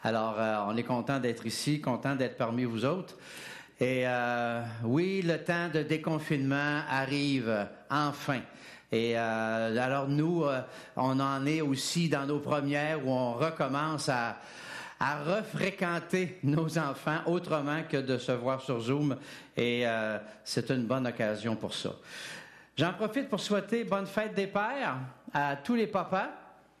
Alors, on est content d'être ici, content d'être parmi vous autres. Et oui, le temps de déconfinement arrive enfin. Et alors nous, on en est aussi dans nos premières où on recommence à refréquenter nos enfants autrement que de se voir sur Zoom. Et c'est une bonne occasion pour ça. J'en profite pour souhaiter bonne fête des pères à tous les papas.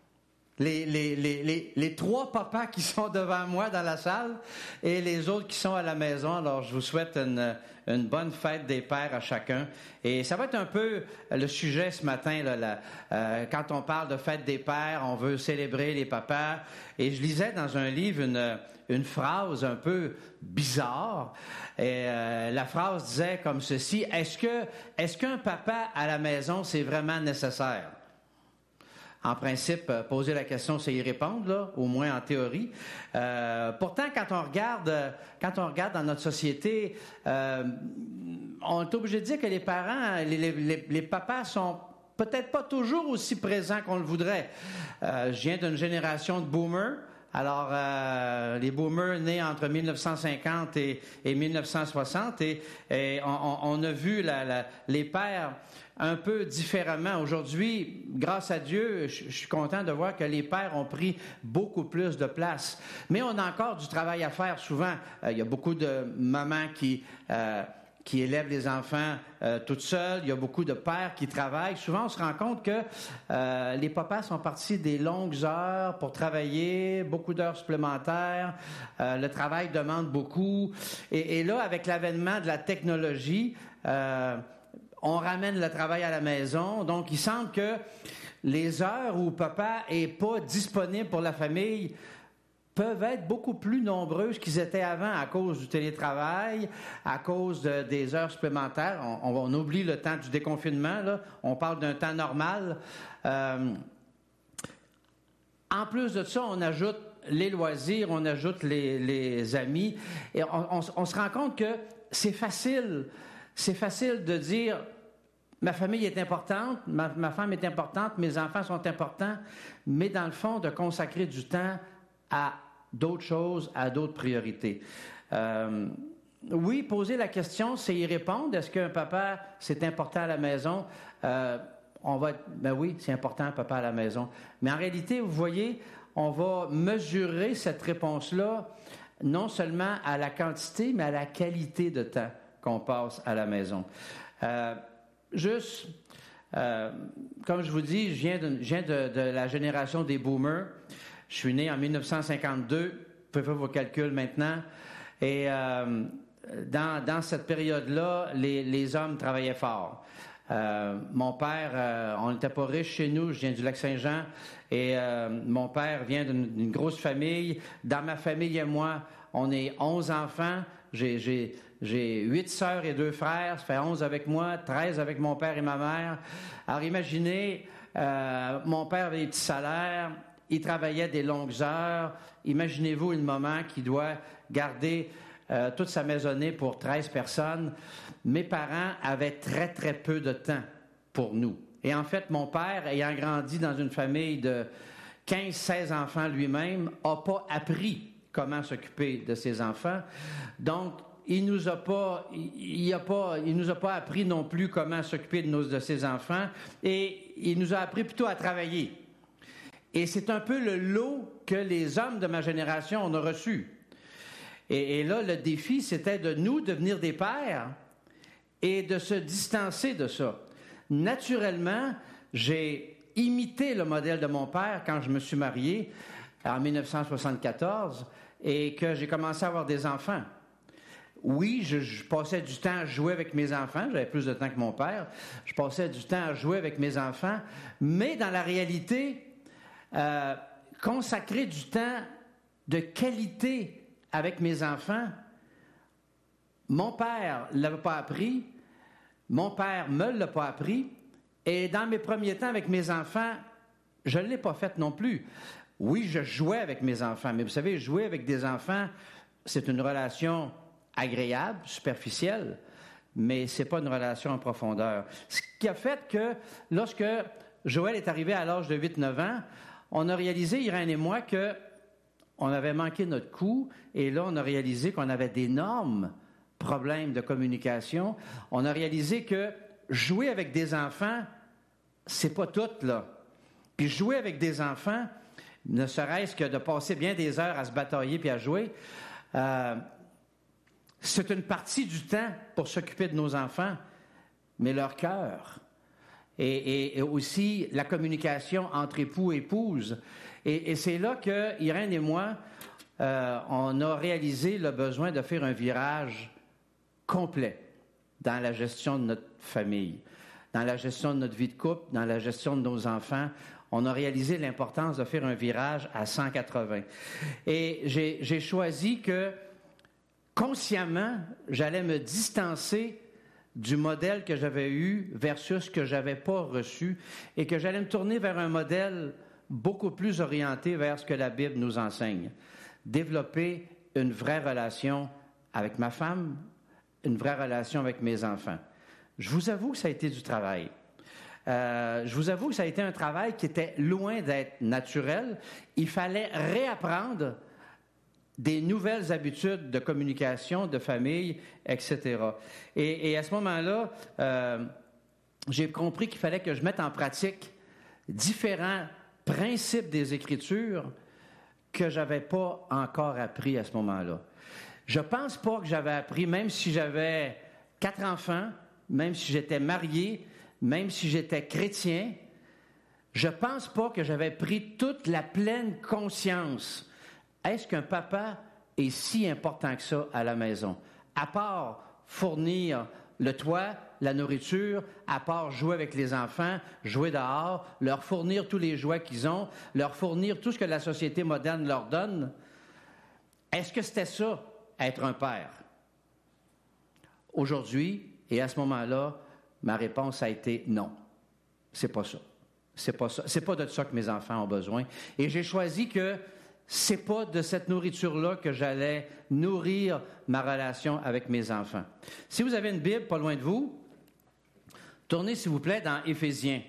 Les trois papas qui sont devant moi dans la salle et les autres qui sont à la maison. Alors, je vous souhaite une bonne fête des pères à chacun. Et ça va être un peu le sujet ce matin. Quand on parle de fête des pères, on veut célébrer les papas. Et je lisais dans un livre une phrase un peu bizarre. Et la phrase disait comme ceci: Est-ce qu'un papa à la maison, c'est vraiment nécessaire? En principe, poser la question, c'est y répondre, là, au moins en théorie. Pourtant, quand on regarde dans notre société, on est obligé de dire que les parents, les papas sont peut-être pas toujours aussi présents qu'on le voudrait. Je viens d'une génération de boomers. Alors, les boomers nés entre 1950 et 1960, et on a vu les pères un peu différemment. Aujourd'hui, grâce à Dieu, je suis content de voir que les pères ont pris beaucoup plus de place. Mais on a encore du travail à faire souvent. Il y a beaucoup de mamans qui élèvent les enfants toutes seules. Il y a beaucoup de pères qui travaillent. Souvent, on se rend compte que les papas sont partis des longues heures pour travailler, beaucoup d'heures supplémentaires. Le travail demande beaucoup. Et là, avec l'avènement de la technologie, on ramène le travail à la maison. Donc, il semble que les heures où papa est pas disponible pour la famille peuvent être beaucoup plus nombreuses qu'ils étaient avant à cause du télétravail, à cause des heures supplémentaires. On oublie le temps du déconfinement, là. On parle d'un temps normal. En plus de ça, on ajoute les loisirs, on ajoute les amis. Et on se rend compte que c'est facile de dire « ma famille est importante, ma femme est importante, mes enfants sont importants », mais dans le fond, de consacrer du temps à d'autres choses, à d'autres priorités. Oui, poser la question, c'est y répondre. Est-ce qu'un papa, c'est important à la maison? Ben oui, c'est important, un papa à la maison. Mais en réalité, vous voyez, on va mesurer cette réponse-là non seulement à la quantité, mais à la qualité de temps qu'on passe à la maison. Comme je vous dis, je viens de la génération des boomers. Je suis né en 1952, vous pouvez faire vos calculs maintenant. Et dans cette période-là, les hommes travaillaient fort. Mon père, on n'était pas riche chez nous, je viens du Lac-Saint-Jean, et mon père vient d'une grosse famille. Dans ma famille et moi, on est 11 enfants. J'ai 8 sœurs et 2 frères, ça fait 11 avec moi, 13 avec mon père et ma mère. Alors imaginez, mon père avait des petits salaires, il travaillait des longues heures. Imaginez-vous une maman qui doit garder toute sa maisonnée pour 13 personnes. Mes parents avaient très, très peu de temps pour nous. Et en fait, mon père, ayant grandi dans une famille de 15-16 enfants lui-même, n'a pas appris comment s'occuper de ses enfants. Donc, il nous a pas appris non plus comment s'occuper de ses enfants, et il nous a appris plutôt à travailler. Et c'est un peu le lot que les hommes de ma génération ont reçu. Et là, le défi, c'était de nous devenir des pères et de se distancer de ça. Naturellement, j'ai imité le modèle de mon père quand je me suis marié en 1974 et que j'ai commencé à avoir des enfants. Oui, je passais du temps à jouer avec mes enfants. J'avais plus de temps que mon père. Je passais du temps à jouer avec mes enfants. Mais dans la réalité, consacrer du temps de qualité avec mes enfants, mon père ne l'avait pas appris. Mon père me l'a pas appris. Et dans mes premiers temps avec mes enfants, je ne l'ai pas fait non plus. Oui, je jouais avec mes enfants. Mais vous savez, jouer avec des enfants, c'est une relation agréable, superficielle, mais c'est pas une relation en profondeur. Ce qui a fait que, lorsque Joël est arrivé à l'âge de 8-9 ans, on a réalisé, Irène et moi, que on avait manqué notre coup et là, on a réalisé qu'on avait d'énormes problèmes de communication. On a réalisé que jouer avec des enfants, c'est pas tout, là. Puis jouer avec des enfants, ne serait-ce que de passer bien des heures à se batailler puis à jouer, c'est une partie du temps pour s'occuper de nos enfants, mais leur cœur et aussi la communication entre époux et épouses. Et c'est là que Irène et moi, on a réalisé le besoin de faire un virage complet dans la gestion de notre famille, dans la gestion de notre vie de couple, dans la gestion de nos enfants. On a réalisé l'importance de faire un virage à 180. Et j'ai choisi que, consciemment, j'allais me distancer du modèle que j'avais eu versus ce que je n'avais pas reçu et que j'allais me tourner vers un modèle beaucoup plus orienté vers ce que la Bible nous enseigne. Développer une vraie relation avec ma femme, une vraie relation avec mes enfants. Je vous avoue que ça a été du travail. Je vous avoue que ça a été un travail qui était loin d'être naturel. Il fallait réapprendre des nouvelles habitudes de communication, de famille, etc. Et à ce moment-là, j'ai compris qu'il fallait que je mette en pratique différents principes des Écritures que je n'avais pas encore appris à ce moment-là. Je ne pense pas que j'avais appris, même si j'avais 4 enfants, même si j'étais marié, même si j'étais chrétien, je ne pense pas que j'avais pris toute la pleine conscience. Est-ce qu'un papa est si important que ça à la maison? À part fournir le toit, la nourriture, à part jouer avec les enfants, jouer dehors, leur fournir tous les jouets qu'ils ont, leur fournir tout ce que la société moderne leur donne, est-ce que c'était ça, être un père? Aujourd'hui, et à ce moment-là, ma réponse a été non. C'est pas ça. C'est pas ça. C'est pas de ça que mes enfants ont besoin. Et j'ai choisi que c'est pas de cette nourriture-là que j'allais nourrir ma relation avec mes enfants. Si vous avez une Bible pas loin de vous, tournez s'il vous plaît dans Éphésiens.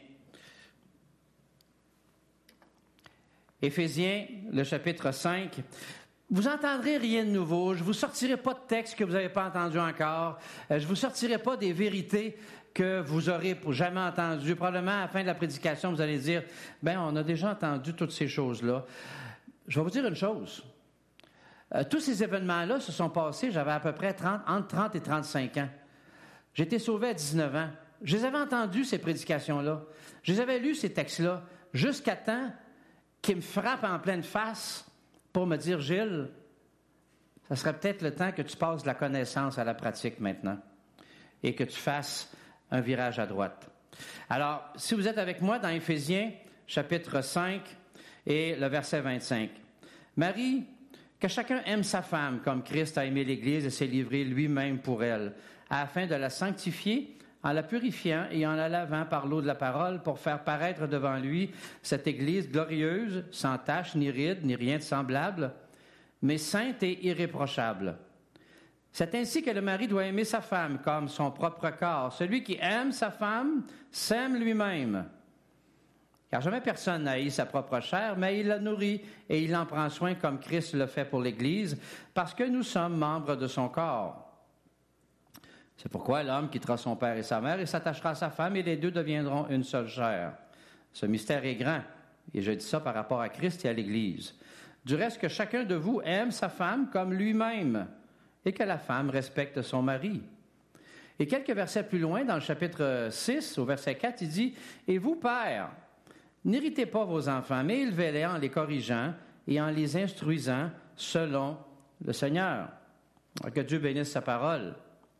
Éphésiens, le chapitre 5. Vous n'entendrez rien de nouveau. Je ne vous sortirai pas de texte que vous n'avez pas entendu encore. Je ne vous sortirai pas des vérités que vous aurez jamais entendues. Probablement, à la fin de la prédication, vous allez dire, « Bien, on a déjà entendu toutes ces choses-là. » Je vais vous dire une chose. Tous ces événements-là se sont passés, j'avais à peu près entre 30 et 35 ans. J'ai été sauvé à 19 ans. Je les avais entendus, ces prédications-là. Je les avais lus, ces textes-là, jusqu'à temps qu'ils me frappent en pleine face pour me dire, Gilles, ça serait peut-être le temps que tu passes de la connaissance à la pratique maintenant et que tu fasses un virage à droite. Alors, si vous êtes avec moi dans Éphésiens, chapitre 5 et le verset 25. Marie, que chacun aime sa femme comme Christ a aimé l'Église et s'est livré lui-même pour elle, afin de la sanctifier en la purifiant et en la lavant par l'eau de la parole pour faire paraître devant lui cette Église glorieuse, sans tache, ni ride, ni rien de semblable, mais sainte et irréprochable. C'est ainsi que le mari doit aimer sa femme comme son propre corps. Celui qui aime sa femme s'aime lui-même. Car jamais personne n'a haï sa propre chair, mais il la nourrit et il en prend soin comme Christ le fait pour l'Église, parce que nous sommes membres de son corps. C'est pourquoi l'homme quittera son père et sa mère et s'attachera à sa femme et les deux deviendront une seule chair. Ce mystère est grand, et je dis ça par rapport à Christ et à l'Église. Du reste, que chacun de vous aime sa femme comme lui-même, et que la femme respecte son mari. Et quelques versets plus loin, dans le chapitre 6, au verset 4, il dit « Et vous, pères, n'irritez pas vos enfants, mais élevez-les en les corrigeant et en les instruisant selon le Seigneur. » Que Dieu bénisse sa parole.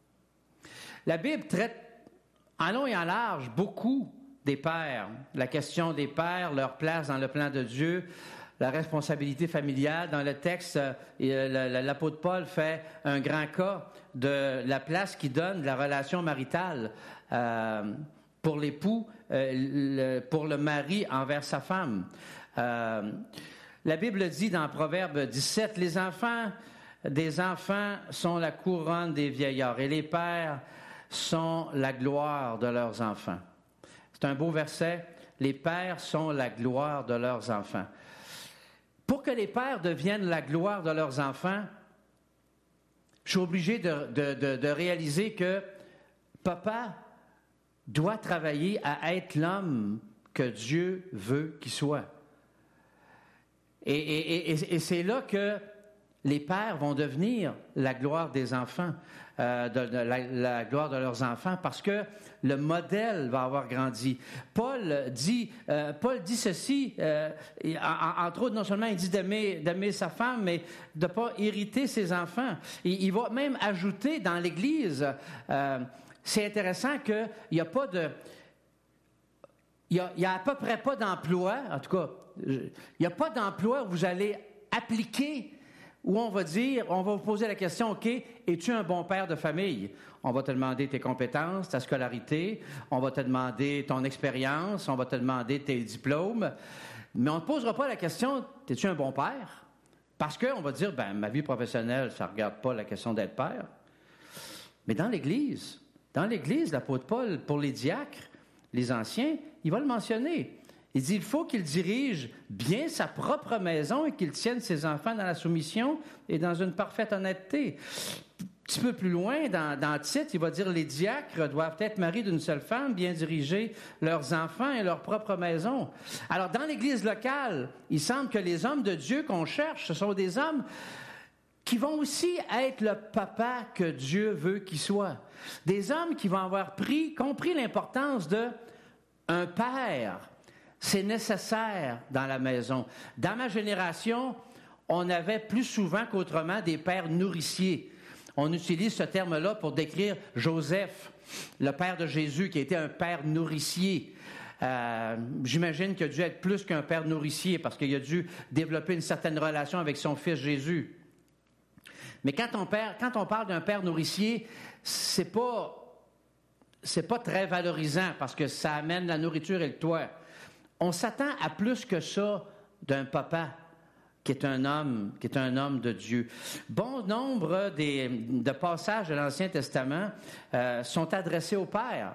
La Bible traite en long et en large beaucoup des pères, la question des pères, leur place dans le plan de Dieu, la responsabilité familiale. Dans le texte, l'apôtre Paul fait un grand cas de la place qu'il donne de la relation maritale pour l'époux, pour le mari envers sa femme. La Bible dit dans Proverbe 17, « Les enfants des enfants sont la couronne des vieillards et les pères sont la gloire de leurs enfants. » C'est un beau verset. Les pères sont la gloire de leurs enfants. Pour que les pères deviennent la gloire de leurs enfants, je suis obligé de réaliser que papa doit travailler à être l'homme que Dieu veut qu'il soit. Et c'est là que les pères vont devenir la gloire des enfants, la gloire de leurs enfants, parce que le modèle va avoir grandi. Paul dit ceci, entre autres, non seulement il dit d'aimer sa femme, mais de ne pas irriter ses enfants. Il va même ajouter dans l'Église, c'est intéressant qu'il n'y a pas de... Il y a à peu près pas d'emploi, en tout cas, il n'y a pas d'emploi où vous allez appliquer, où on va vous poser la question, OK, es-tu un bon père de famille? On va te demander tes compétences, ta scolarité, on va te demander ton expérience, on va te demander tes diplômes, mais on ne te posera pas la question, es-tu un bon père? Parce qu'on va dire, ma vie professionnelle, ça ne regarde pas la question d'être père. Mais dans l'Église, l'apôtre Paul, pour les diacres, les anciens, il va le mentionner. Il dit, il faut qu'il dirige bien sa propre maison et qu'il tienne ses enfants dans la soumission et dans une parfaite honnêteté. Un petit peu plus loin, dans Tite, il va dire, les diacres doivent être mariés d'une seule femme, bien diriger leurs enfants et leur propre maison. Alors, dans l'Église locale, il semble que les hommes de Dieu qu'on cherche, ce sont des hommes qui vont aussi être le papa que Dieu veut qu'ils soient. Des hommes qui vont avoir compris l'importance d'un père. C'est nécessaire dans la maison. Dans ma génération, on avait plus souvent qu'autrement des pères nourriciers. On utilise ce terme-là pour décrire Joseph, le père de Jésus, qui était un père nourricier. J'imagine qu'il a dû être plus qu'un père nourricier parce qu'il a dû développer une certaine relation avec son fils Jésus. Mais quand on parle d'un père nourricier, c'est pas très valorisant parce que ça amène la nourriture et le toit. On s'attend à plus que ça d'un papa qui est un homme de Dieu. Bon nombre de passages de l'Ancien Testament sont adressés aux pères.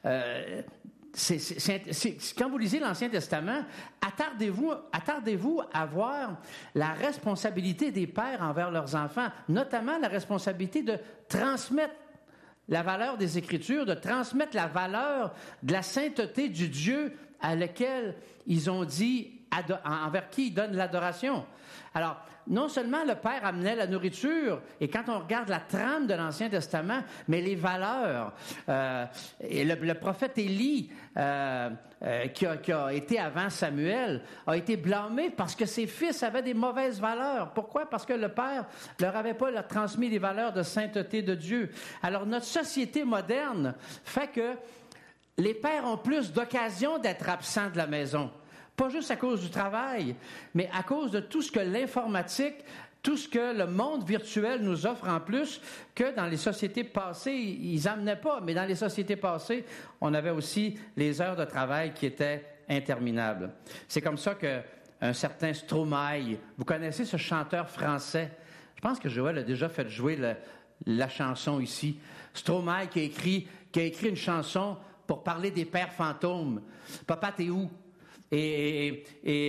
Quand vous lisez l'Ancien Testament, attardez-vous à voir la responsabilité des pères envers leurs enfants, notamment la responsabilité de transmettre la valeur des Écritures, de transmettre la valeur de la sainteté du Dieu à lequel ils ont dit, envers qui ils donnent l'adoration. Alors, non seulement le Père amenait la nourriture, et quand on regarde la trame de l'Ancien Testament, mais les valeurs. Et le prophète Élie, qui a été avant Samuel, a été blâmé parce que ses fils avaient des mauvaises valeurs. Pourquoi? Parce que le Père leur avait pas transmis les valeurs de sainteté de Dieu. Alors, notre société moderne fait que les pères ont plus d'occasions d'être absents de la maison. Pas juste à cause du travail, mais à cause de tout ce que l'informatique, tout ce que le monde virtuel nous offre en plus, que dans les sociétés passées, ils n'amenaient pas. Mais dans les sociétés passées, on avait aussi les heures de travail qui étaient interminables. C'est comme ça qu'un certain Stromae, vous connaissez ce chanteur français? Je pense que Joël a déjà fait jouer la chanson ici. Stromae qui a écrit une chanson pour parler des pères fantômes. Papa, t'es où? Il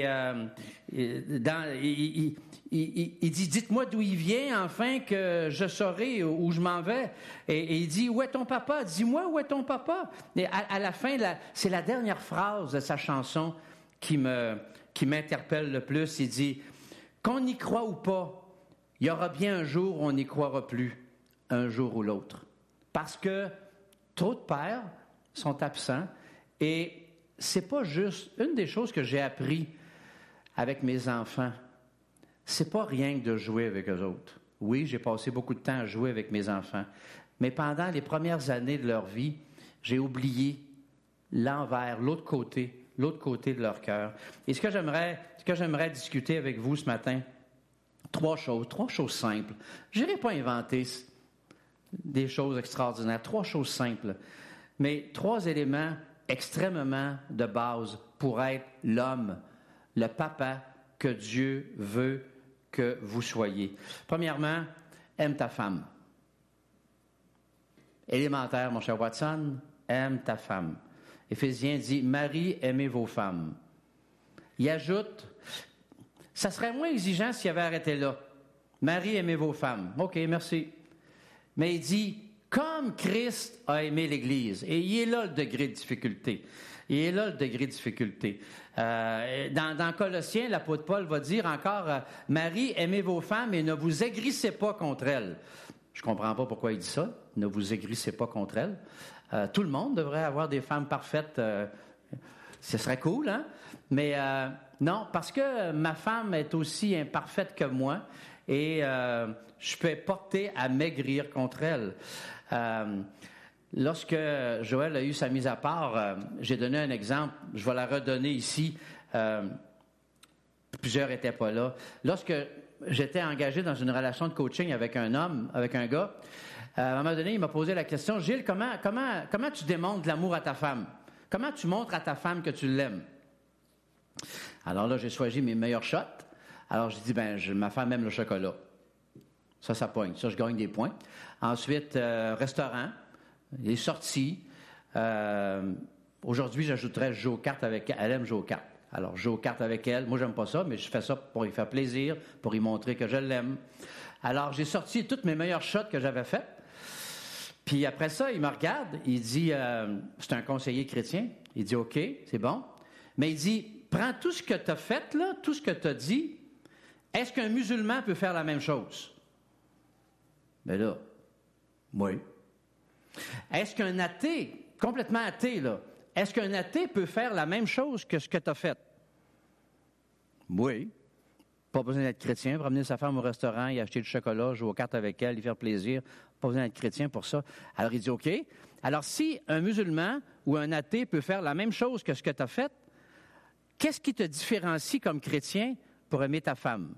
dit, dites-moi d'où il vient, afin que je saurai où je m'en vais. Et il dit, où est ton papa? Dis-moi, où est ton papa? Et à la fin, c'est la dernière phrase de sa chanson qui m'interpelle le plus. Il dit, qu'on y croit ou pas, il y aura bien un jour où on n'y croira plus, un jour ou l'autre. Parce que trop de pères sont absents et c'est pas juste. Une des choses que j'ai appris avec mes enfants, c'est pas rien que de jouer avec eux autres. Oui, j'ai passé beaucoup de temps à jouer avec mes enfants, mais pendant les premières années de leur vie, j'ai oublié l'envers, l'autre côté de leur cœur. Et ce que j'aimerais discuter avec vous ce matin, trois choses simples. Je n'irai pas inventer des choses extraordinaires, 3 choses simples, mais 3 éléments extrêmement de base pour être l'homme, le papa que Dieu veut que vous soyez. Premièrement, aime ta femme. Élémentaire, mon cher Watson, aime ta femme. Éphésiens dit, Marie, aimez vos femmes. Il ajoute, Ça serait moins exigeant s'il avait arrêté là. Marie, aimez vos femmes. OK, merci. Mais il dit, comme Christ a aimé l'Église. Et il est là le degré de difficulté. Dans Colossiens, l'apôtre Paul va dire encore, Marie, aimez vos femmes et ne vous aigrissez pas contre elles. Je ne comprends pas pourquoi il dit ça. Ne vous aigrissez pas contre elles. Tout le monde devrait avoir des femmes parfaites. Ce serait cool, hein? Mais non, parce que ma femme est aussi imparfaite que moi et je peux être porté à maigrir contre elle. Lorsque Joël a eu sa mise à part, j'ai donné un exemple. Je vais la redonner ici. Plusieurs n'étaient pas là. Lorsque j'étais engagé dans une relation de coaching avec un homme, avec un gars, à un moment donné, il m'a posé la question, « Gilles, comment tu démontres l'amour à ta femme? Comment tu montres à ta femme que tu l'aimes? » Alors là, j'ai choisi mes meilleurs shots. Alors, j'ai dit, ma femme aime le chocolat. Ça pogne. Ça, je gagne des points. Ensuite, restaurant, les sorties. Aujourd'hui, j'ajouterais jouer aux cartes avec elle. Elle aime jouer aux cartes. Alors, je joue aux cartes avec elle. Moi, j'aime pas ça, mais je fais ça pour lui faire plaisir, pour lui montrer que je l'aime. Alors, j'ai sorti toutes mes meilleurs shots que j'avais faits. Puis après ça, il me regarde. Il dit, c'est un conseiller chrétien. Il dit, OK, c'est bon. Mais il dit, prends tout ce que tu as fait, là, tout ce que tu as dit. Est-ce qu'un musulman peut faire la même chose? Ben là, oui. Est-ce qu'un athée, complètement athée, là, est-ce qu'un athée peut faire la même chose que ce que tu as fait? Oui. Pas besoin d'être chrétien pour amener sa femme au restaurant, y acheter du chocolat, jouer aux cartes avec elle, lui faire plaisir. Pas besoin d'être chrétien pour ça. Alors, il dit, OK. Alors, si un musulman ou un athée peut faire la même chose que ce que tu as fait, qu'est-ce qui te différencie comme chrétien pour aimer ta femme?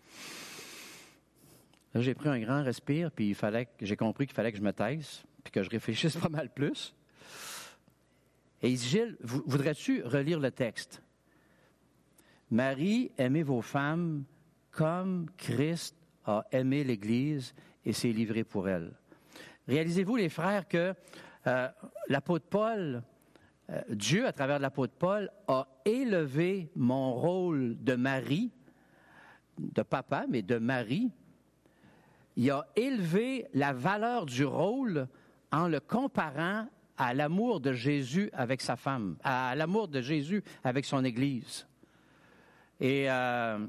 Là, j'ai pris un grand respire, puis j'ai compris qu'il fallait que je me taise, puis que je réfléchisse pas mal plus. Et il dit, Gilles, voudrais-tu relire le texte? Marie, aimez vos femmes comme Christ a aimé l'Église et s'est livré pour elle. Réalisez-vous, les frères, que l'apôtre Paul, Dieu, à travers l'apôtre Paul, a élevé mon rôle de mari, de papa, mais de mari. Il a élevé la valeur du rôle en le comparant à l'amour de Jésus avec sa femme, à l'amour de Jésus avec son Église. Et là,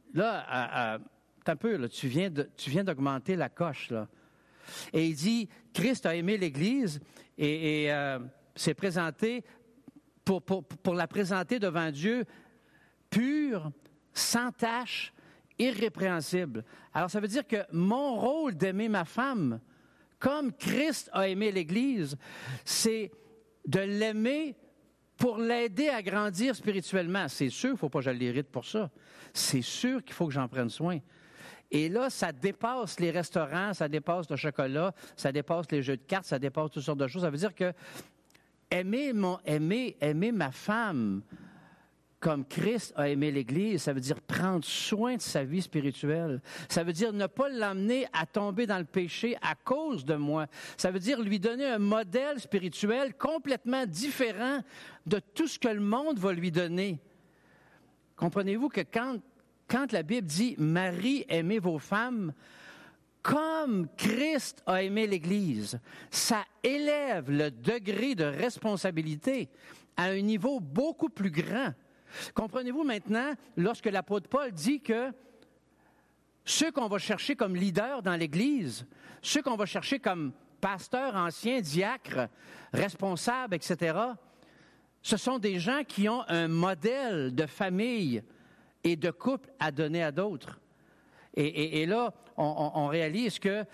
un peu, là, tu viens d'augmenter la coche, là. Et il dit, Christ a aimé l'Église et s'est présenté pour la présenter devant Dieu pure, sans tache, irrépréhensible. Alors, ça veut dire que mon rôle d'aimer ma femme, comme Christ a aimé l'Église, c'est de l'aimer pour l'aider à grandir spirituellement. C'est sûr qu'il ne faut pas que je l'irrite pour ça. C'est sûr qu'il faut que j'en prenne soin. Et là, ça dépasse les restaurants, ça dépasse le chocolat, ça dépasse les jeux de cartes, ça dépasse toutes sortes de choses. Ça veut dire que aimer ma femme comme Christ a aimé l'Église, ça veut dire prendre soin de sa vie spirituelle. Ça veut dire ne pas l'amener à tomber dans le péché à cause de moi. Ça veut dire lui donner un modèle spirituel complètement différent de tout ce que le monde va lui donner. Comprenez-vous que quand la Bible dit « Marie, aimez vos femmes », comme Christ a aimé l'Église, ça élève le degré de responsabilité à un niveau beaucoup plus grand. Comprenez-vous maintenant, lorsque l'apôtre Paul dit que ceux qu'on va chercher comme leaders dans l'Église, ceux qu'on va chercher comme pasteurs, anciens, diacres, responsables, etc., ce sont des gens qui ont un modèle de famille et de couple à donner à d'autres. Et là, on réalise que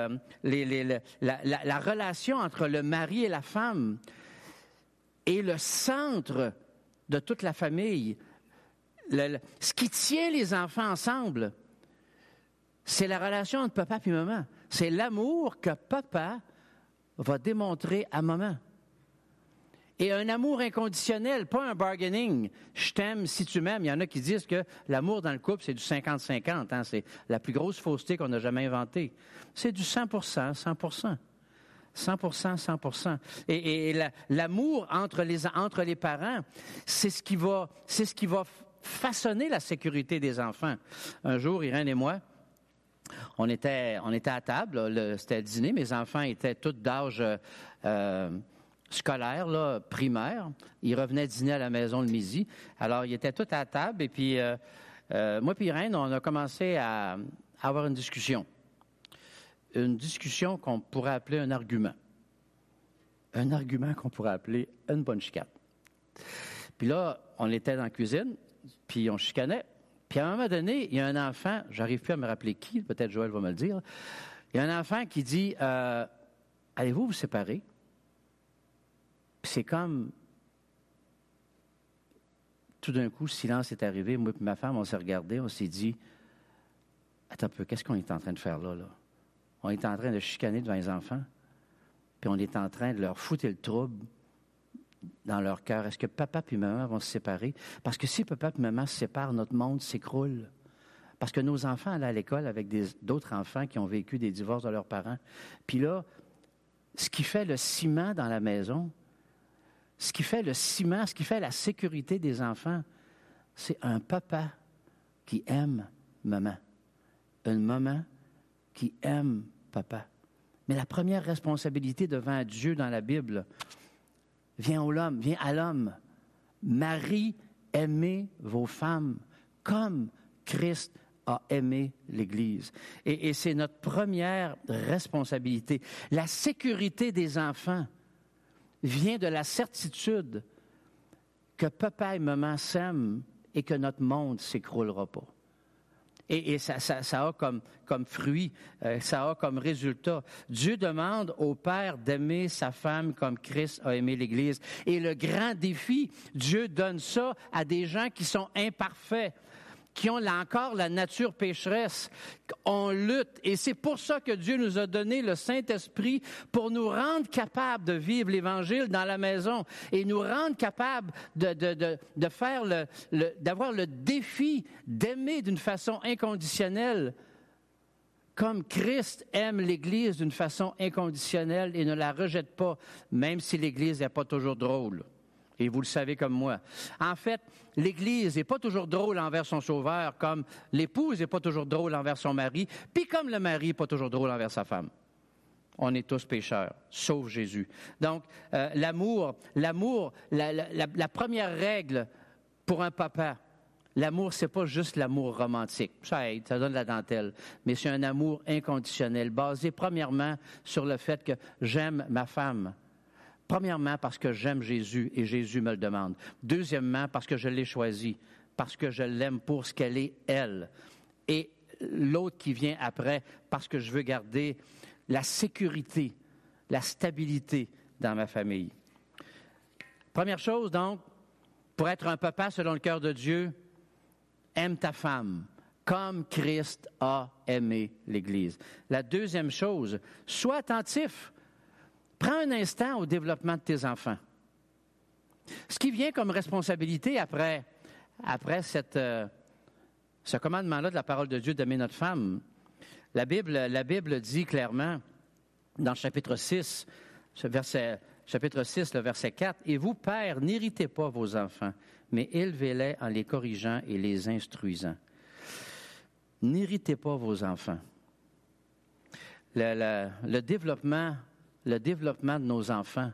la relation entre le mari et la femme est le centre de toute la famille. Ce qui tient les enfants ensemble, c'est la relation entre papa et maman. C'est l'amour que papa va démontrer à maman. Et un amour inconditionnel, pas un bargaining. Je t'aime si tu m'aimes. Il y en a qui disent que l'amour dans le couple, c'est du 50-50. Hein? C'est la plus grosse fausseté qu'on a jamais inventée. C'est du 100%, 100%. 100%, 100%. Et l'amour entre les parents, c'est ce qui va façonner la sécurité des enfants. Un jour, Irène et moi, on était à table, là, c'était le dîner, mes enfants étaient tous d'âge scolaire, là, primaire. Ils revenaient dîner à la maison le midi. Alors, ils étaient tous à table et puis moi et Irène, on a commencé à avoir une discussion. Une discussion qu'on pourrait appeler un argument. Un argument qu'on pourrait appeler une bonne chicane. Puis là, on était dans la cuisine, puis on chicanait. Puis à un moment donné, il y a un enfant, j'arrive plus à me rappeler qui, peut-être Joël va me le dire. Il y a un enfant qui dit allez-vous vous séparer? Puis c'est comme tout d'un coup, le silence est arrivé. Moi et ma femme, on s'est regardés, on s'est dit attends un peu, qu'est-ce qu'on est en train de faire là? On est en train de chicaner devant les enfants, puis on est en train de leur foutre le trouble dans leur cœur. Est-ce que papa et maman vont se séparer? Parce que si papa et maman se séparent, notre monde s'écroule. Parce que nos enfants allaient à l'école avec d'autres enfants qui ont vécu des divorces de leurs parents. Puis là, ce qui fait le ciment dans la maison, ce qui fait le ciment, ce qui fait la sécurité des enfants, c'est un papa qui aime maman. Une maman qui aime papa. Mais la première responsabilité devant Dieu dans la Bible vient à l'homme. Marie, aimez vos femmes comme Christ a aimé l'Église. Et c'est notre première responsabilité. La sécurité des enfants vient de la certitude que papa et maman s'aiment et que notre monde ne s'écroulera pas. Et ça a comme fruit, ça a comme résultat. Dieu demande au père d'aimer sa femme comme Christ a aimé l'Église. Et le grand défi, Dieu donne ça à des gens qui sont imparfaits, qui ont là encore la nature pécheresse. On lutte. Et c'est pour ça que Dieu nous a donné le Saint-Esprit pour nous rendre capables de vivre l'Évangile dans la maison et nous rendre capables de faire d'avoir le défi d'aimer d'une façon inconditionnelle comme Christ aime l'Église d'une façon inconditionnelle et ne la rejette pas, même si l'Église n'est pas toujours drôle. Et vous le savez comme moi. En fait, l'Église n'est pas toujours drôle envers son Sauveur, comme l'épouse n'est pas toujours drôle envers son mari, puis comme le mari n'est pas toujours drôle envers sa femme. On est tous pécheurs, sauf Jésus. Donc, l'amour, la première règle pour un papa, l'amour, c'est pas juste l'amour romantique. Ça aide, ça donne la dentelle. Mais c'est un amour inconditionnel, basé premièrement sur le fait que j'aime ma femme. Premièrement, parce que j'aime Jésus et Jésus me le demande. Deuxièmement, parce que je l'ai choisi, parce que je l'aime pour ce qu'elle est, elle. Et l'autre qui vient après, parce que je veux garder la sécurité, la stabilité dans ma famille. Première chose, donc, pour être un papa selon le cœur de Dieu, aime ta femme comme Christ a aimé l'Église. La deuxième chose, sois attentif. Prends un instant au développement de tes enfants. Ce qui vient comme responsabilité après ce commandement-là de la parole de Dieu d'aimer notre femme, la Bible dit clairement dans le chapitre 6, le verset 4, « Et vous, pères, n'irritez pas vos enfants, mais élevez-les en les corrigeant et les instruisant. » N'irritez pas vos enfants. Le développement de nos enfants,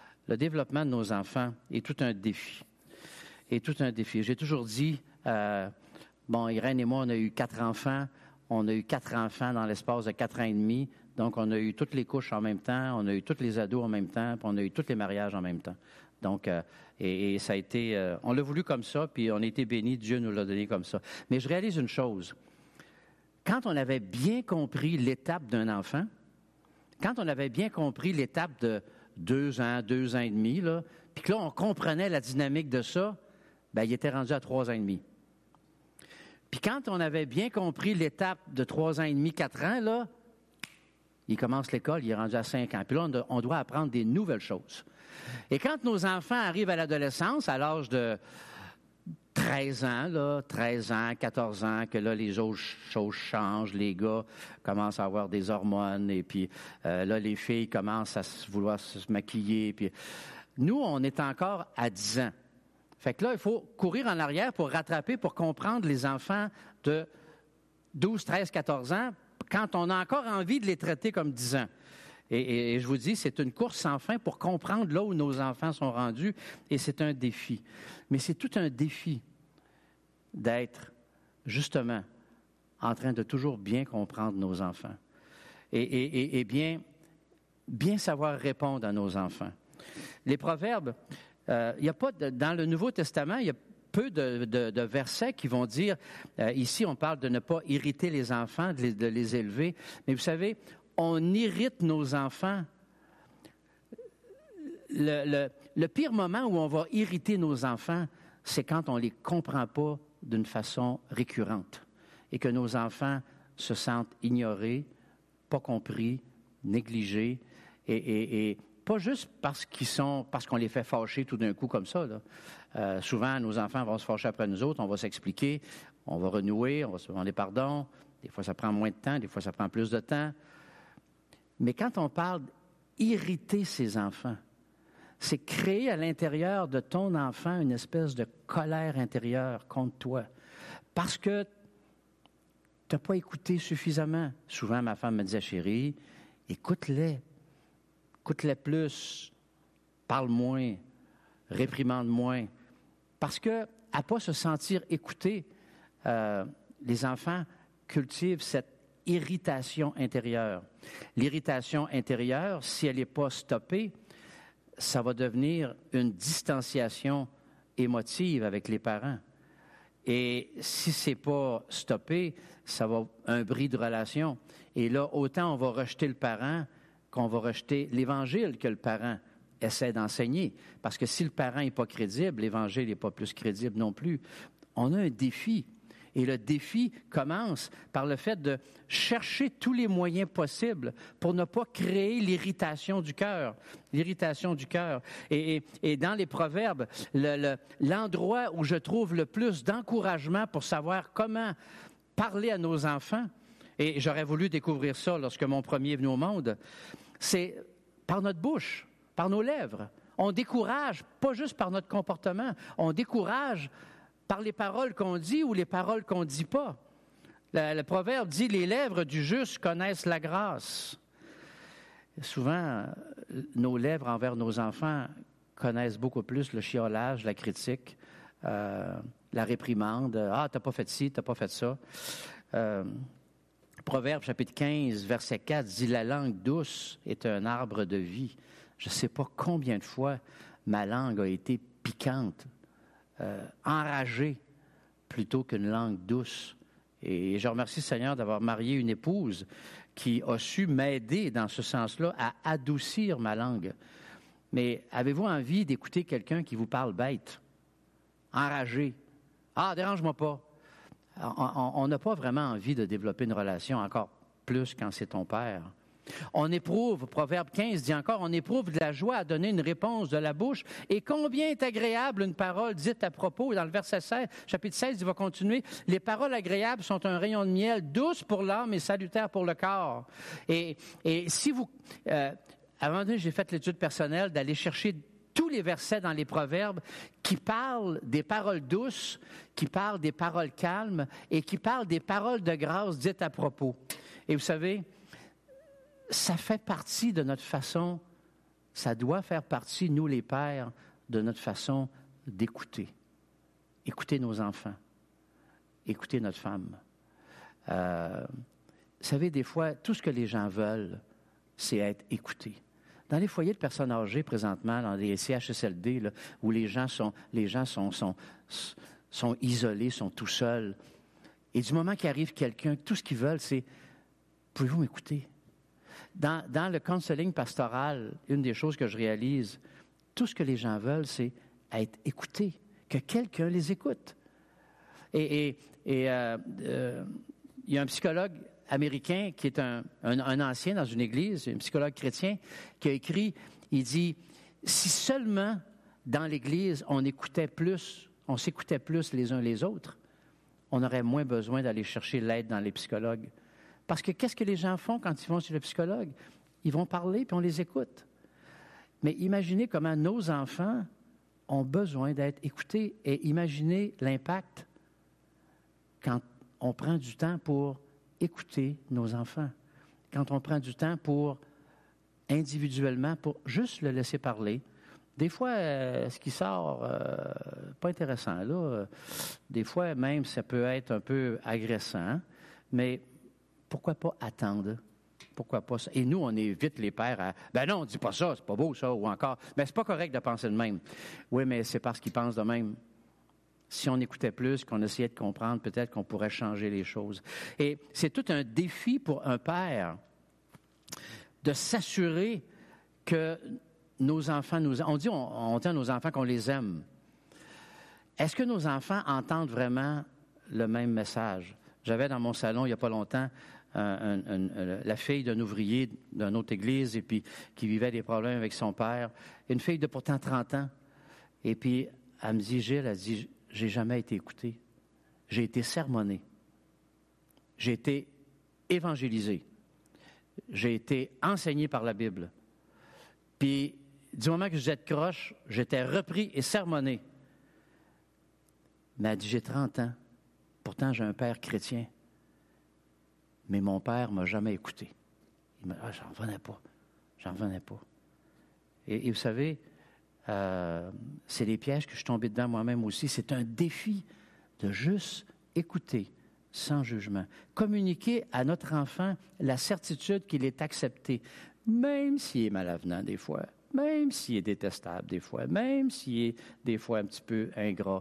est tout un défi. J'ai toujours dit, Irène et moi, on a eu 4 enfants. On a eu 4 enfants dans l'espace de 4 ans et demi. Donc, on a eu toutes les couches en même temps, on a eu tous les ados en même temps, puis on a eu tous les mariages en même temps. Donc, et ça a été, on l'a voulu comme ça, puis on a été bénis, Dieu nous l'a donné comme ça. Mais je réalise une chose. Quand on avait bien compris l'étape d'un enfant, quand on avait bien compris l'étape de 2 ans, 2 ans et demi, là, puis que là, on comprenait la dynamique de ça, il était rendu à 3 ans et demi. Puis quand on avait bien compris l'étape de 3 ans et demi, 4 ans, là, il commence l'école, il est rendu à 5 ans. Puis là, on doit apprendre des nouvelles choses. Et quand nos enfants arrivent à l'adolescence, à l'âge de 13 ans, 14 ans, que là, les choses changent, les gars commencent à avoir des hormones, et puis là, les filles commencent à vouloir se maquiller. Puis nous, on est encore à 10 ans. Fait que là, il faut courir en arrière pour rattraper, pour comprendre les enfants de 12, 13, 14 ans, quand on a encore envie de les traiter comme 10 ans. Et je vous dis, c'est une course sans fin pour comprendre là où nos enfants sont rendus, et c'est un défi. Mais c'est tout un défi d'être, justement, en train de toujours bien comprendre nos enfants et bien savoir répondre à nos enfants. Les proverbes, il n'y a pas, dans le Nouveau Testament, il y a peu de versets qui vont dire, ici on parle de ne pas irriter les enfants, de les élever, mais vous savez, on irrite nos enfants. Le pire moment où on va irriter nos enfants, c'est quand on ne les comprend pas d'une façon récurrente et que nos enfants se sentent ignorés, pas compris, négligés et pas juste parce qu'on les fait fâcher tout d'un coup comme ça. Là. Souvent, nos enfants vont se fâcher après nous autres, on va s'expliquer, on va renouer, on va se demander pardon. Des fois, ça prend moins de temps, des fois, ça prend plus de temps. Mais quand on parle d'irriter ses enfants, c'est créer à l'intérieur de ton enfant une espèce de colère intérieure contre toi. Parce que tu n'as pas écouté suffisamment. Souvent, ma femme me disait, chérie, écoute-les plus, parle moins, réprimande moins. Parce qu'à ne pas se sentir écouté, les enfants cultivent cette irritation intérieure. L'irritation intérieure, si elle n'est pas stoppée, ça va devenir une distanciation émotive avec les parents. Et si ce n'est pas stoppé, ça va un bris de relation. Et là, autant on va rejeter le parent qu'on va rejeter l'Évangile que le parent essaie d'enseigner. Parce que si le parent n'est pas crédible, l'Évangile n'est pas plus crédible non plus. On a un défi. Et le défi commence par le fait de chercher tous les moyens possibles pour ne pas créer l'irritation du cœur. L'irritation du cœur. Et dans les Proverbes, l'endroit où je trouve le plus d'encouragement pour savoir comment parler à nos enfants, et j'aurais voulu découvrir ça lorsque mon premier est venu au monde, c'est par notre bouche, par nos lèvres. On décourage, pas juste par notre comportement, on décourage par les paroles qu'on dit ou les paroles qu'on ne dit pas. Le proverbe dit « Les lèvres du juste connaissent la grâce ». Souvent, nos lèvres envers nos enfants connaissent beaucoup plus le chiolage, la critique, la réprimande. « Ah, t'as pas fait ci, t'as pas fait ça ». Proverbe chapitre 15, verset 4 dit « La langue douce est un arbre de vie ». Je ne sais pas combien de fois ma langue a été piquante, enragée, plutôt qu'une langue douce. Et je remercie le Seigneur d'avoir marié une épouse qui a su m'aider dans ce sens-là à adoucir ma langue. Mais avez-vous envie d'écouter quelqu'un qui vous parle bête, enragé? Ah, dérange-moi pas. On n'a pas vraiment envie de développer une relation, encore plus quand c'est ton père. On éprouve, Proverbe 15 dit encore, on éprouve de la joie à donner une réponse de la bouche. Et combien est agréable une parole dite à propos. Dans le verset 16, chapitre 16, il va continuer. Les paroles agréables sont un rayon de miel, douce pour l'âme et salutaire pour le corps. Et si vous... à un moment donné, j'ai fait l'étude personnelle d'aller chercher tous les versets dans les Proverbes qui parlent des paroles douces, qui parlent des paroles calmes et qui parlent des paroles de grâce dites à propos. Et vous savez, ça fait partie de notre façon, ça doit faire partie, nous les pères, de notre façon d'écouter. Écouter nos enfants, écouter notre femme. Vous savez, des fois, tout ce que les gens veulent, c'est être écoutés. Dans les foyers de personnes âgées, présentement, dans les CHSLD, là, où les gens sont isolés, sont tout seuls, et du moment qu'arrive quelqu'un, tout ce qu'ils veulent, c'est « Pouvez-vous m'écouter? » Dans le counseling pastoral, une des choses que je réalise, tout ce que les gens veulent, c'est être écoutés, que quelqu'un les écoute. Il y a un psychologue américain qui est un ancien dans une église, un psychologue chrétien, qui a écrit, il dit, si seulement dans l'église on s'écoutait plus les uns les autres, on aurait moins besoin d'aller chercher l'aide dans les psychologues. Parce que qu'est-ce que les gens font quand ils vont chez le psychologue? Ils vont parler puis on les écoute. Mais imaginez comment nos enfants ont besoin d'être écoutés. Et imaginez l'impact quand on prend du temps pour écouter nos enfants, quand on prend du temps pour, individuellement, pour juste le laisser parler. Des fois, ce qui sort, pas intéressant, là. Des fois, même, ça peut être un peu agressant, mais pourquoi pas attendre? Pourquoi pas ça? Et nous, on évite les pères à « Ben non, dis pas ça, c'est pas beau ça », ou encore « Ben c'est pas correct de penser de même ». Oui, mais c'est parce qu'ils pensent de même. Si on écoutait plus, qu'on essayait de comprendre, peut-être qu'on pourrait changer les choses. Et c'est tout un défi pour un père de s'assurer que nos enfants on dit à nos enfants qu'on les aime. Est-ce que nos enfants entendent vraiment le même message? J'avais dans mon salon, il n'y a pas longtemps, la fille d'un ouvrier d'une autre église et puis qui vivait des problèmes avec son père. Une fille de pourtant 30 ans. Et puis, elle me dit, Gilles, elle dit, j'ai jamais été écoutée. J'ai été sermonnée. J'ai été évangélisée. J'ai été enseigné par la Bible. Puis, du moment que je jette croche, j'étais repris et sermonné. Mais elle dit, j'ai 30 ans. Pourtant, j'ai un père chrétien. Mais mon père ne m'a jamais écouté. Il m'a dit, j'en revenais pas. J'en revenais pas. Et vous savez, c'est des pièges que je suis tombé dedans moi-même aussi. C'est un défi de juste écouter sans jugement. Communiquer à notre enfant la certitude qu'il est accepté, même s'il est malavenant des fois, même s'il est détestable des fois, même s'il est des fois un petit peu ingrat.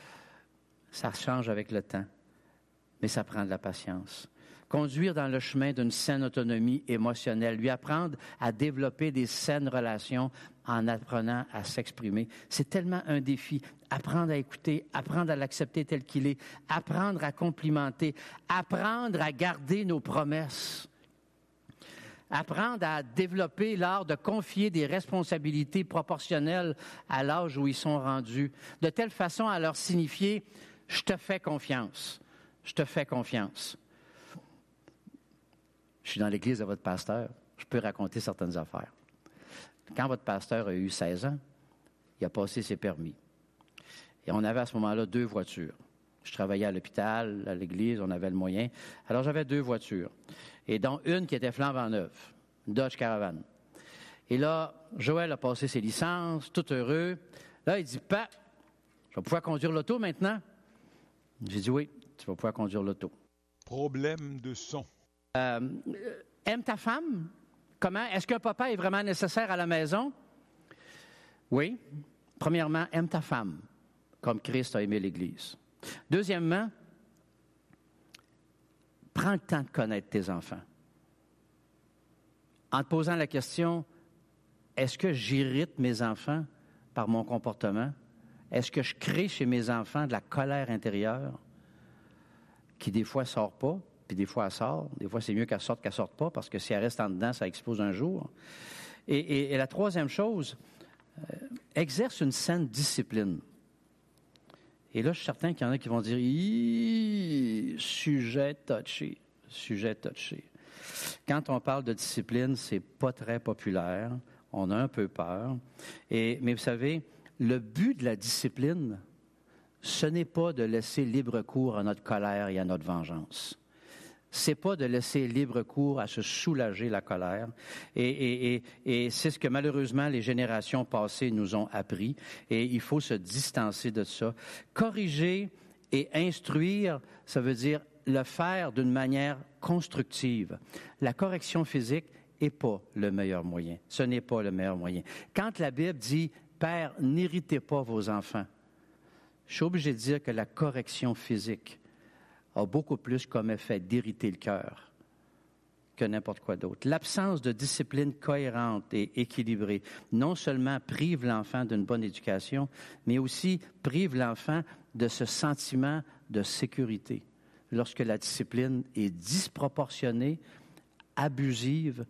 Ça change avec le temps, mais ça prend de la patience. Conduire dans le chemin d'une saine autonomie émotionnelle, lui apprendre à développer des saines relations en apprenant à s'exprimer. C'est tellement un défi. Apprendre à écouter, apprendre à l'accepter tel qu'il est, apprendre à complimenter, apprendre à garder nos promesses. Apprendre à développer l'art de confier des responsabilités proportionnelles à l'âge où ils sont rendus, de telle façon à leur signifier « je te fais confiance, je te fais confiance ». Je suis dans l'église de votre pasteur, je peux raconter certaines affaires. Quand votre pasteur a eu 16 ans, il a passé ses permis. Et on avait à ce moment-là 2 voitures. Je travaillais à l'hôpital, à l'église, on avait le moyen. Alors j'avais 2 voitures. Et dont une qui était flambant neuve, une Dodge Caravan. Et là, Joël a passé ses licences, tout heureux. Là, il dit, « Pap, je vais pouvoir conduire l'auto maintenant? » J'ai dit, « Oui, tu vas pouvoir conduire l'auto. » Problème de son. Aime ta femme? Comment? Est-ce qu'un papa est vraiment nécessaire à la maison? Oui. Premièrement, aime ta femme, comme Christ a aimé l'Église. Deuxièmement, prends le temps de connaître tes enfants. En te posant la question, est-ce que j'irrite mes enfants par mon comportement? Est-ce que je crée chez mes enfants de la colère intérieure qui des fois ne sort pas? Puis des fois, elle sort. Des fois, c'est mieux qu'elle sorte pas, parce que si elle reste en dedans, ça explose un jour. Et la troisième chose, exerce une saine discipline. Et là, je suis certain qu'il y en a qui vont dire « sujet touché, sujet touché ». Quand on parle de discipline, c'est pas très populaire. On a un peu peur. Mais vous savez, le but de la discipline, ce n'est pas de laisser libre cours à notre colère et à notre vengeance. C'est pas de laisser libre cours à se soulager la colère. Et c'est ce que malheureusement les générations passées nous ont appris. Et il faut se distancer de ça. Corriger et instruire, ça veut dire le faire d'une manière constructive. La correction physique n'est pas le meilleur moyen. Ce n'est pas le meilleur moyen. Quand la Bible dit « Père, n'irritez pas vos enfants », je suis obligé de dire que la correction physique a beaucoup plus comme effet d'irriter le cœur que n'importe quoi d'autre. L'absence de discipline cohérente et équilibrée non seulement prive l'enfant d'une bonne éducation, mais aussi prive l'enfant de ce sentiment de sécurité. Lorsque la discipline est disproportionnée, abusive,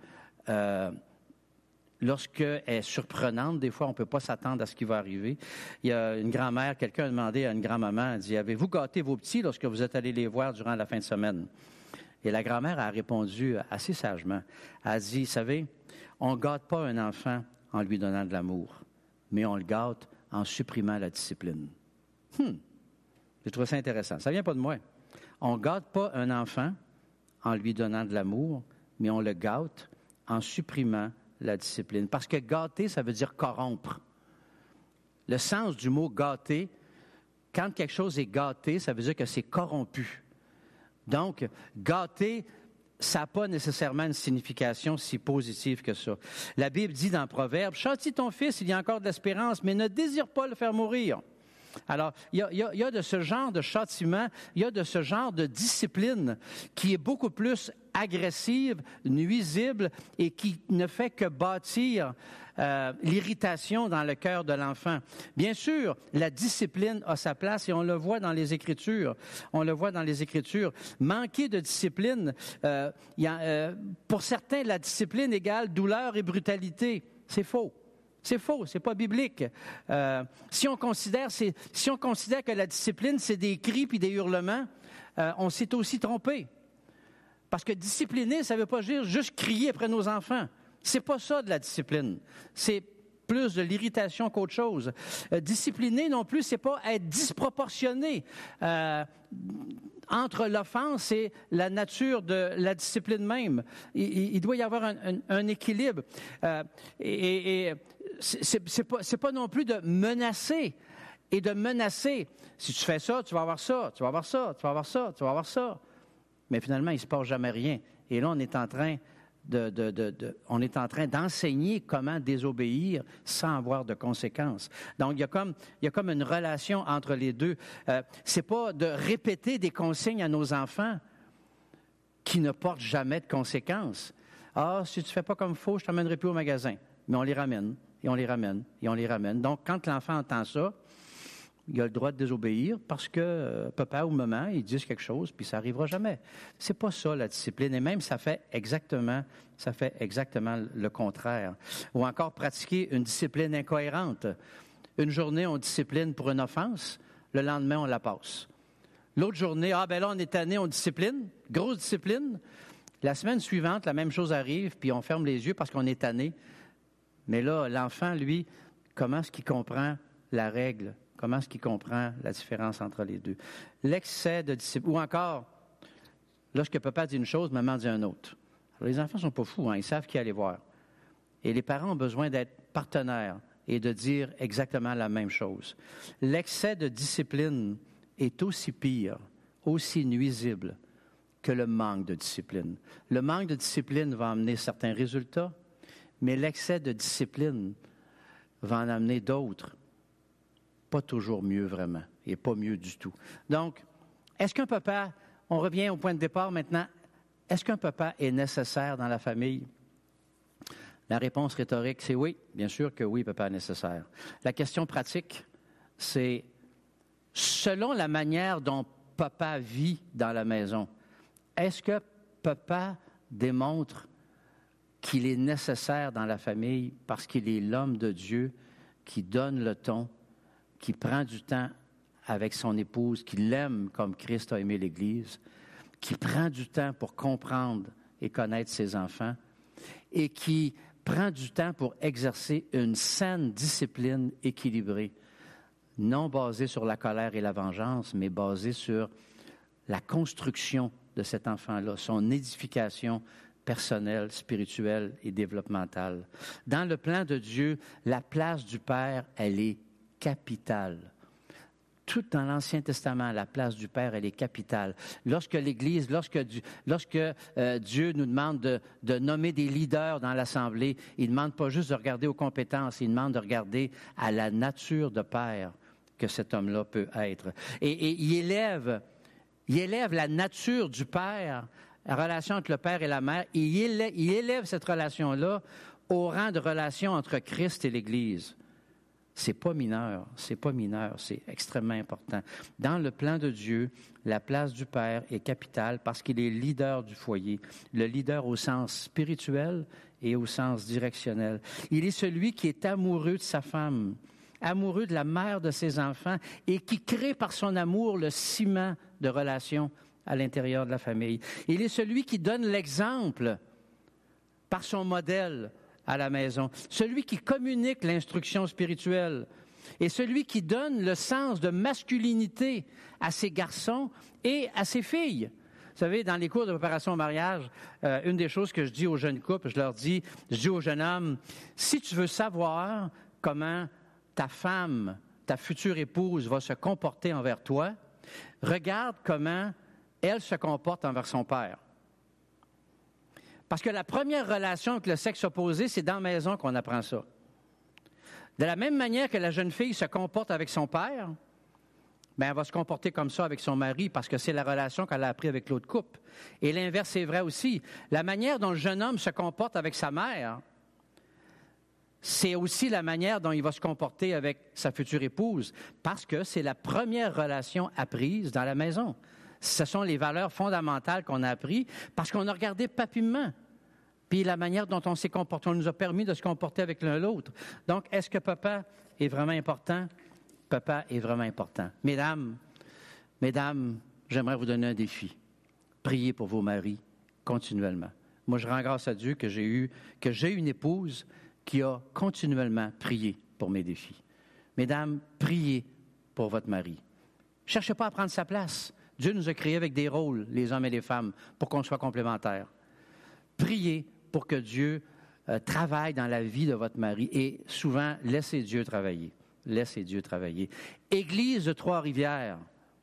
lorsqu'elle est surprenante, des fois, on ne peut pas s'attendre à ce qui va arriver. Il y a une grand-mère, quelqu'un a demandé à une grand-maman, elle dit « Avez-vous gâté vos petits lorsque vous êtes allés les voir durant la fin de semaine? » Et la grand-mère a répondu assez sagement. Elle a dit « Vous savez, on ne gâte pas un enfant en lui donnant de l'amour, mais on le gâte en supprimant la discipline. J'ai trouvé ça intéressant. Ça ne vient pas de moi. On ne gâte pas un enfant en lui donnant de l'amour, mais on le gâte en supprimant la discipline. Parce que gâter, ça veut dire corrompre. Le sens du mot gâter, quand quelque chose est gâté, ça veut dire que c'est corrompu. Donc, gâter, ça n'a pas nécessairement une signification si positive que ça. La Bible dit dans Proverbe, « Châtie ton fils, il y a encore de l'espérance, mais ne désire pas le faire mourir. » Alors, il y a de ce genre de châtiment, il y a de ce genre de discipline qui est beaucoup plus agressive, nuisible et qui ne fait que bâtir l'irritation dans le cœur de l'enfant. Bien sûr, la discipline a sa place et on le voit dans les Écritures. On le voit dans les Écritures. Manquer de discipline, pour certains, la discipline égale douleur et brutalité. C'est faux. C'est faux, c'est pas biblique. Si on considère que la discipline, c'est des cris puis des hurlements, on s'est aussi trompé. Parce que discipliner, ça ne veut pas dire juste crier après nos enfants. C'est pas ça de la discipline. C'est plus de l'irritation qu'autre chose. Discipliner non plus, c'est pas être disproportionné entre l'offense et la nature de la discipline même. Il doit y avoir un équilibre. C'est pas non plus de menacer et de menacer. Si tu fais ça, tu vas avoir ça, tu vas avoir ça, tu vas avoir ça, tu vas avoir ça. Mais finalement, il ne se passe jamais rien. Et là, on est en train d'enseigner comment désobéir sans avoir de conséquences. Donc, il y a comme une relation entre les deux. C'est pas de répéter des consignes à nos enfants qui ne portent jamais de conséquences. Ah, si tu ne fais pas comme il faut, je ne t'emmènerai plus au magasin. Mais on les ramène, et on les ramène, et on les ramène. Donc, quand l'enfant entend ça, il a le droit de désobéir parce que papa ou maman, ils disent quelque chose, puis ça n'arrivera jamais. C'est pas ça, la discipline. Et même, ça fait exactement le contraire. Ou encore pratiquer une discipline incohérente. Une journée, on discipline pour une offense. Le lendemain, on la passe. L'autre journée, là, on est tanné, on discipline. Grosse discipline. La semaine suivante, la même chose arrive, puis on ferme les yeux parce qu'on est tanné. Mais là, l'enfant, lui, comment est-ce qu'il comprend la règle? Comment est-ce qu'il comprend la différence entre les deux? L'excès de discipline. Ou encore, lorsque papa dit une chose, maman dit une autre. Alors, les enfants ne sont pas fous, hein? Ils savent qui aller voir. Et les parents ont besoin d'être partenaires et de dire exactement la même chose. L'excès de discipline est aussi pire, aussi nuisible que le manque de discipline. Le manque de discipline va amener certains résultats, mais l'excès de discipline va en amener d'autres. Pas toujours mieux vraiment, et pas mieux du tout. Donc, est-ce qu'un papa, on revient au point de départ maintenant, est-ce qu'un papa est nécessaire dans la famille? La réponse rhétorique, c'est oui. Bien sûr que oui, papa est nécessaire. La question pratique, c'est selon la manière dont papa vit dans la maison, est-ce que papa démontre qu'il est nécessaire dans la famille parce qu'il est l'homme de Dieu qui donne le ton, qui prend du temps avec son épouse, qui l'aime comme Christ a aimé l'Église, qui prend du temps pour comprendre et connaître ses enfants et qui prend du temps pour exercer une saine discipline équilibrée, non basée sur la colère et la vengeance, mais basée sur la construction de cet enfant-là, son édification personnelle, spirituelle et développementale. Dans le plan de Dieu, la place du Père, elle est capitale. Tout dans l'Ancien Testament, la place du Père, elle est capitale. Lorsque l'Église, lorsque Dieu nous demande de nommer des leaders dans l'Assemblée, il ne demande pas juste de regarder aux compétences, il demande de regarder à la nature de Père que cet homme-là peut être. Et il élève la nature du Père, la relation entre le Père et la Mère, et il élève cette relation-là au rang de relation entre Christ et l'Église. C'est pas mineur, c'est extrêmement important. Dans le plan de Dieu, la place du Père est capitale parce qu'il est leader du foyer, le leader au sens spirituel et au sens directionnel. Il est celui qui est amoureux de sa femme, amoureux de la mère de ses enfants et qui crée par son amour le ciment de relation à l'intérieur de la famille. Il est celui qui donne l'exemple par son modèle à la maison. Celui qui communique l'instruction spirituelle. et celui qui donne le sens de masculinité à ses garçons et à ses filles. Vous savez, dans les cours de préparation au mariage, une des choses que je dis aux jeunes couples, je dis aux jeunes hommes, si tu veux savoir comment ta femme, ta future épouse va se comporter envers toi, regarde comment elle se comporte envers son père. Parce que la première relation avec le sexe opposé, c'est dans la maison qu'on apprend ça. De la même manière que la jeune fille se comporte avec son père, bien, elle va se comporter comme ça avec son mari parce que c'est la relation qu'elle a appris avec l'autre couple. Et l'inverse est vrai aussi. La manière dont le jeune homme se comporte avec sa mère, c'est aussi la manière dont il va se comporter avec sa future épouse parce que c'est la première relation apprise dans la maison. Ce sont les valeurs fondamentales qu'on a apprises parce qu'on a regardé Papy-Maman. Puis la manière dont on s'est comporté, on nous a permis de se comporter avec l'un l'autre. Donc, est-ce que papa est vraiment important? Papa est vraiment important. Mesdames, j'aimerais vous donner un défi. Priez pour vos maris continuellement. Moi, je rends grâce à Dieu que j'ai une épouse qui a continuellement prié pour mes défis. Mesdames, priez pour votre mari. Ne cherchez pas à prendre sa place. Dieu nous a créés avec des rôles, les hommes et les femmes, pour qu'on soit complémentaires. Priez pour que Dieu travaille dans la vie de votre mari et souvent, laissez Dieu travailler. Laissez Dieu travailler. Église de Trois-Rivières,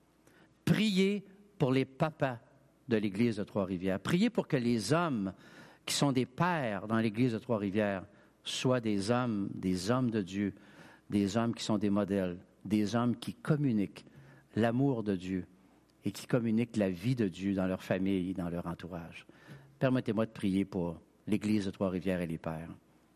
priez pour les papas de l'Église de Trois-Rivières. Priez pour que les hommes qui sont des pères dans l'Église de Trois-Rivières soient des hommes de Dieu, des hommes qui sont des modèles, des hommes qui communiquent l'amour de Dieu et qui communiquent la vie de Dieu dans leur famille, dans leur entourage. Permettez-moi de prier pour l'Église de Trois-Rivières et les pères.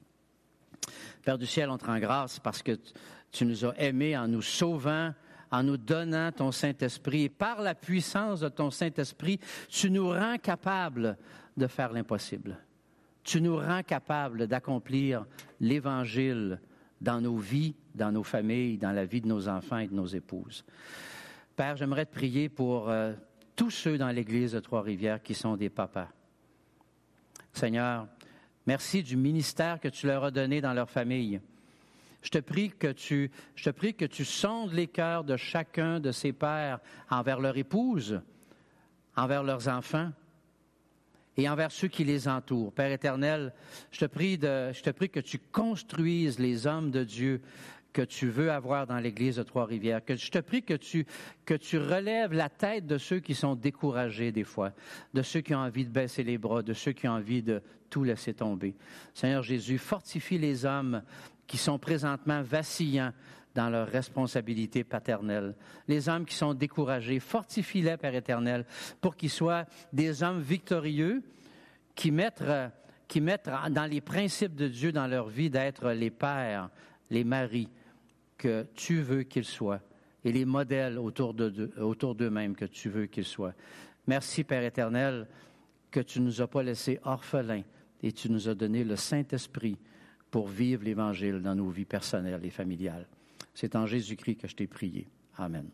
Père du ciel, on te rend grâce parce que tu nous as aimés en nous sauvant, en nous donnant ton Saint-Esprit. Et par la puissance de ton Saint-Esprit, tu nous rends capables de faire l'impossible. Tu nous rends capables d'accomplir l'Évangile dans nos vies, dans nos familles, dans la vie de nos enfants et de nos épouses. Père, j'aimerais te prier pour tous ceux dans l'Église de Trois-Rivières qui sont des papas. Seigneur, merci du ministère que tu leur as donné dans leur famille. Je te prie que tu sondes les cœurs de chacun de ces pères envers leur épouse, envers leurs enfants et envers ceux qui les entourent. Père éternel, je te prie que tu construises les hommes de Dieu que tu veux avoir dans l'Église de Trois-Rivières. Je te prie que tu relèves la tête de ceux qui sont découragés des fois, de ceux qui ont envie de baisser les bras, de ceux qui ont envie de tout laisser tomber. Seigneur Jésus, fortifie les hommes qui sont présentement vacillants dans leurs responsabilités paternelles. Les hommes qui sont découragés, fortifie-les, Père éternel, pour qu'ils soient des hommes victorieux qui mettent dans les principes de Dieu dans leur vie d'être les pères, les maris que tu veux qu'ils soient et les modèles autour d'eux-mêmes que tu veux qu'ils soient. Merci, Père éternel, que tu ne nous as pas laissés orphelins et tu nous as donné le Saint-Esprit pour vivre l'Évangile dans nos vies personnelles et familiales. C'est en Jésus-Christ que je t'ai prié. Amen.